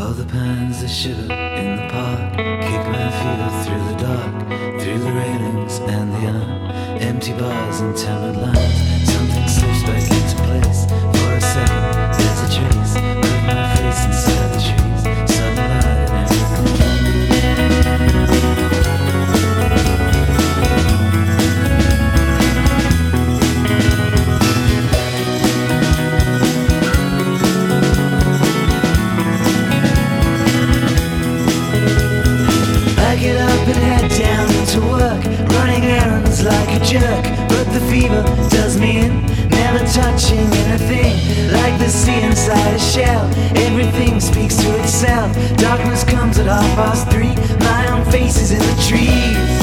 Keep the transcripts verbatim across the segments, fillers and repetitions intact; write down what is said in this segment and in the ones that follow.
All the pines that shiver in the park kick my feet through the dark, through the railings and the uh, empty bars and tempered lines. Something slips back into place. For a second, there's a trace of my face inside the trees. Sunlight and everything. Get up and head down to work, running errands like a jerk. But the fever does me in, never touching anything. Like the sea inside a shell, everything speaks to itself. Darkness comes at half past three, my own face is in the trees.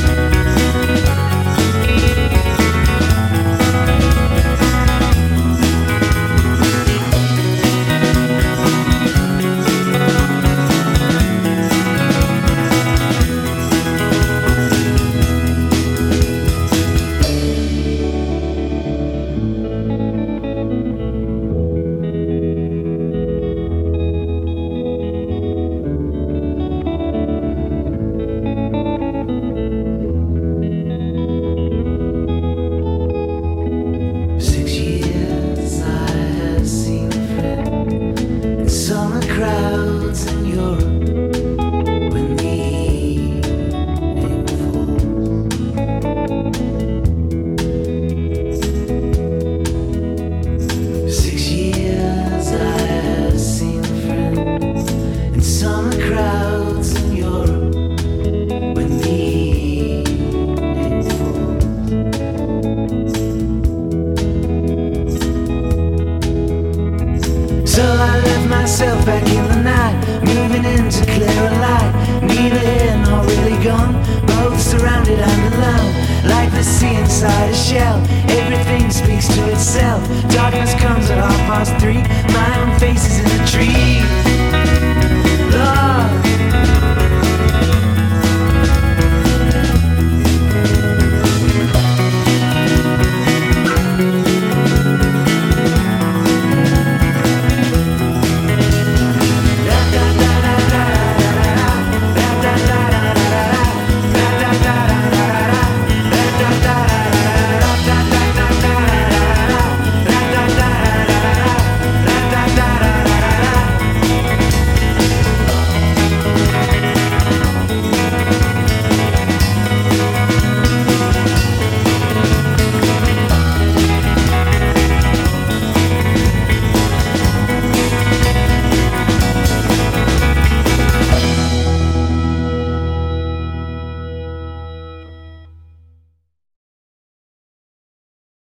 Crowds in Europe when the evening falls. Six years I have seen a friend in summer crowds in Europe when the evening falls. So I left myself back in the night, moving into clearer light. Neither here nor really gone, both surrounded and alone. Like the sea inside a shell, everything speaks to itself. Darkness comes at half past three, my own face is in the trees.